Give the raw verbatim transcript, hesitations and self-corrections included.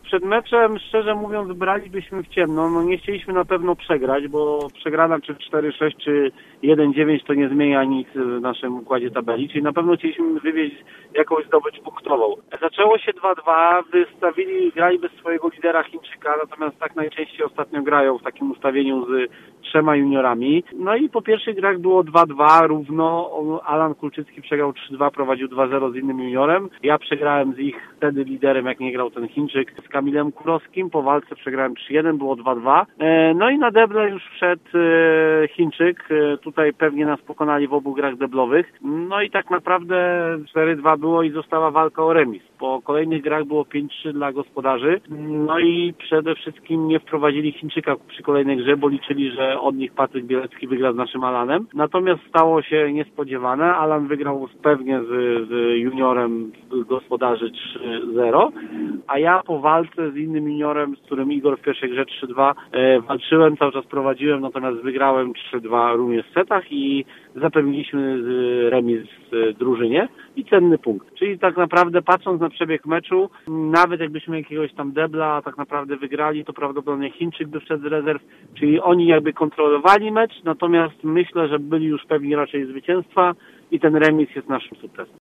Przed meczem, szczerze mówiąc, bralibyśmy w ciemno. No nie chcieliśmy na pewno przegrać, bo przegrana czy cztery sześć, czy jeden dziewięć to nie zmienia nic w naszym układzie tabeli, czyli na pewno chcieliśmy wywieźć jakąś zdobycz punktową. Zaczęło się dwa dwa, wystawili, grali bez swojego lidera Chińczyka, natomiast tak najczęściej ostatnio grają w takim ustawieniu z trzema juniorami. No i po pierwszych grach było dwa dwa równo, Alan Kulczycki przegrał trzy dwa, prowadził dwa zero z innym juniorem. Ja przegrałem z ich wtedy liderem, jak nie grał ten Chińczyk, z Kamilem Kurowskim. Po walce przegrałem trzy jeden, było dwa dwa. No i na deble już wszedł Chińczyk. Tutaj pewnie nas pokonali w obu grach deblowych. No i tak naprawdę cztery dwa było i została walka o remis. Po kolejnych grach było pięć trzy dla gospodarzy. No i przede wszystkim nie wprowadzili Chińczyka przy kolejnej grze, bo liczyli, że od nich Patryk Bielecki wygra z naszym Alanem. Natomiast stało się niespodziewane. Alan wygrał pewnie z, z juniorem gospodarzy trzy zero, a ja po walce z innym juniorem, z którym Igor w pierwszej grze trzy dwa e, walczyłem, cały czas prowadziłem, natomiast wygrałem trzy dwa również w setach i zapewniliśmy remis w drużynie i cenny punkt. Czyli tak naprawdę patrząc na przebieg meczu, nawet jakbyśmy jakiegoś tam debla tak naprawdę wygrali, to prawdopodobnie Chińczyk by wszedł z rezerw, czyli oni jakby kontrolowali mecz, natomiast myślę, że byli już pewni raczej zwycięstwa i ten remis jest naszym sukcesem.